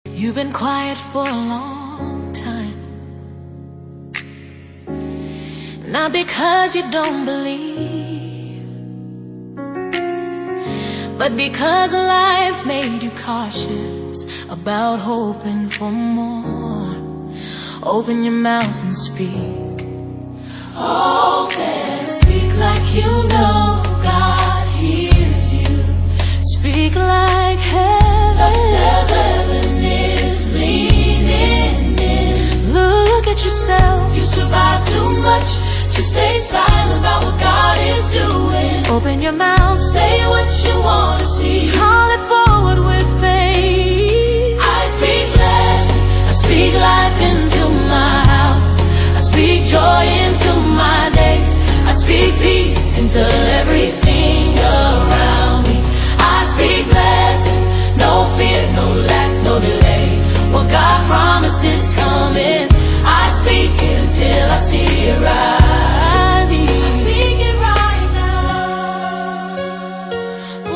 You've been quiet for a long time, not because you don't believe, but because life made you cautious about hoping for more. Open your mouth and speak. Open, speak like you know God hears you. Speak like heaven is leaning in. Look at yourself. You survived too much to stay silent about what God is doing. Open your mouth, say what you want to see. Call it forward with faith. I speak blessings, I speak life into my house. I speak joy into my days. I speak peace into everything around me. I speak blessings, no fear, no lack, no delay. What God promised is coming. I speak it until I see it rise. I speak it right now.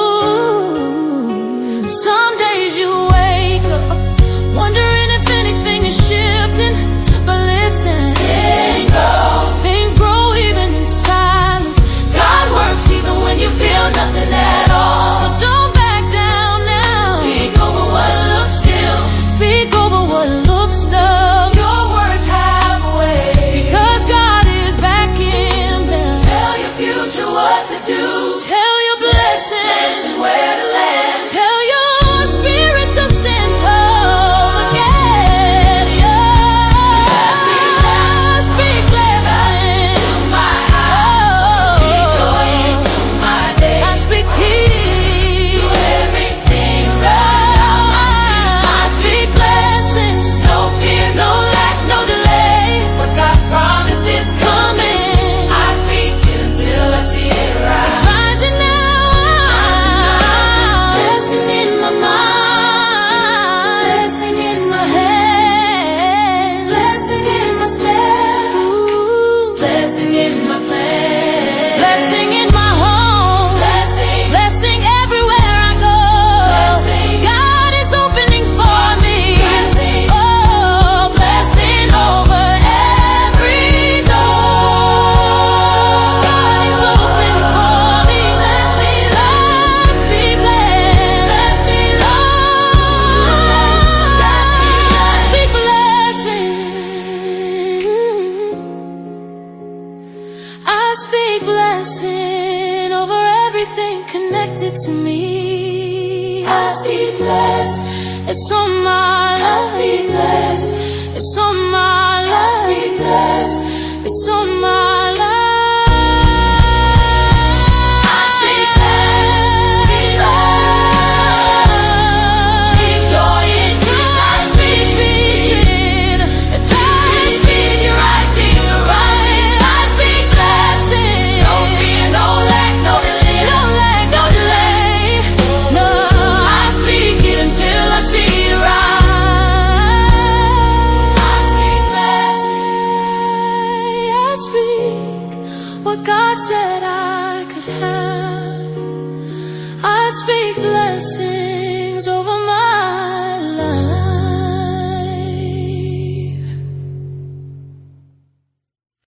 Ooh. Some days you wake up wondering if anything is shifting, but listen, things grow even in silence. God works even when you feel nothing at all. So don't back down now. Speak over what looks still. Speak over what looks stuck. Your words have weight, because God is backing them. Tell your future what to do. Tell your blessings and where to land. Tell your spirit to stand tall again. Yeah. Speak blessings to my house. Speak joy into my day. I speak peace to everything around me. I speak blessings, no fear, no lack, no delay. What God promised is coming. I speak it until I see it rise. It's rising now. Blessing in my mind, blessing in my hand, blessing in my step, blessing in my plan, blessing in my home, blessing everywhere I go. God is opening for me. Oh, blessing over every door. God is opening for me. Bless me, Lord. Speak bless me, Lord. Speak blessing. I speak blessing over everything connected to me. I speak bless. It's on my life. I speak bless. It's on my life. I speak bless. It's on my life. I speak bless. Speak joy into my spirit. I speak your eyes see the right. I speak blessing. No fear, no lack, no delay. No lack, no delay. No, I speak it until I see it rise. I speak blessing. I speak what God said I could have. I speak blessing.